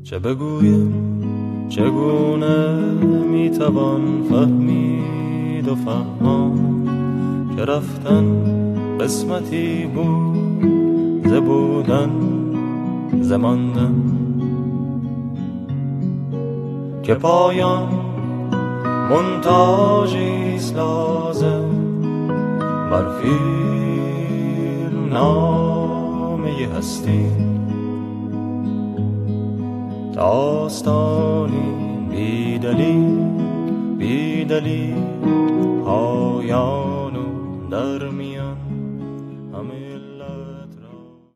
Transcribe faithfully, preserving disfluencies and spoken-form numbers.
چه بگویم چگونه میتوان فهمید و فهمان که رفتن قسمتی بود ز بودن ز ماندن، که پایان منتاجیست لازم بر فیلم نامه هستی، داستانی بی دلیل بی دلیل پایانو در میان.